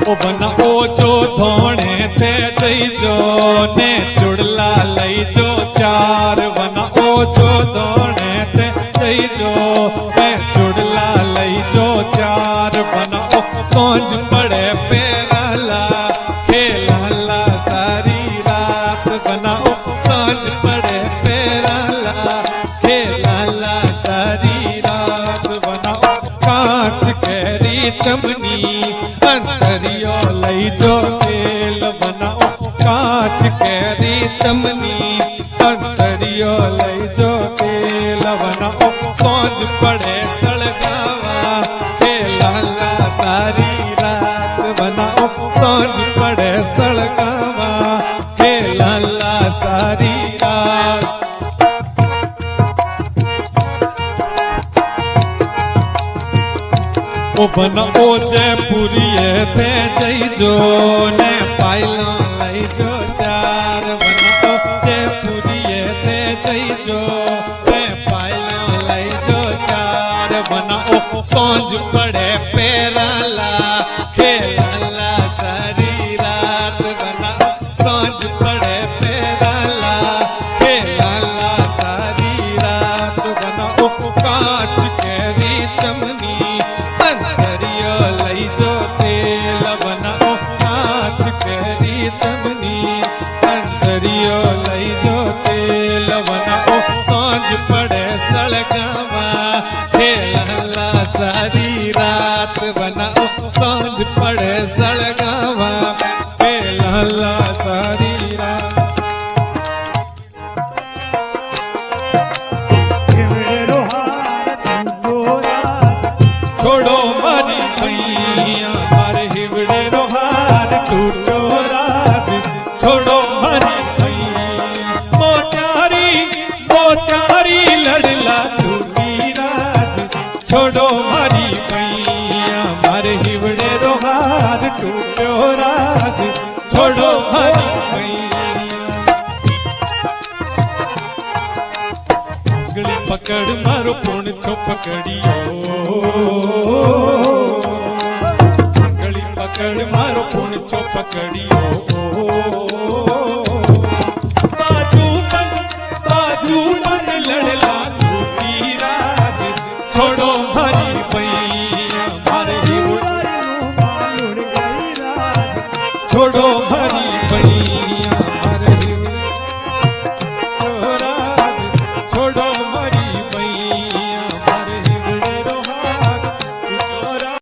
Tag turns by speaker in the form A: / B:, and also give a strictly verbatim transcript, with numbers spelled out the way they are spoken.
A: ओ बना ओछो धोणे थे जईजो ने चुड़ला लईजो चार बना ओछो धोणे थे जईजो ने चुड़ला लईजो चार बना ओ सांझ पड़े पेराला खेलाला सारी रात बना ओ सांझ पड़े पेराला खेलाला सारी रात बना ओ कांच केरी चमनी अंतरियो लईजो तेल बनाओ कांच केरी चमनी अंतरियो लईजो तेल बनाओ सांझ पड़े सड़गावा खेलाला सारी रात बनाओ सांझ पड़े सड़गावा खेलाला सारी रात ओ बना ओ जयपुरिये थे जईजो ने पायला लईजो चार बना ओ जयपुरिये थे जईजो ने पायला लईजो चार बना ओ सांझ पड़े पेराला खेलाला सारी रात बना ओ सांझ पड़े पेराला खेलाला सारी रात बना ओ कांच केरी चमनी अंतरियो लईजो तेल बनाओ कांच केरी चमनी अंतरियो लईजो तेल बनाओ सांझ पड़े सड़गावा खेलाला सारी रात बनाओ सांझ पड़े सड़गावा खेलाला सारी रात छोड़ो मारी मैया मारे हिवड़े रोहार टूटो राज छोड़ो मारी मैया मोचारी मोचारी लड़ला टूटी राज छोड़ो मारी मैया मारे हिवड़े रोहार टूटो राज छोड़ो मारी मैया गली पकड़ मारो पुण छो पकड़ियो गली पकड़ मारो पुण छो पकड़ियो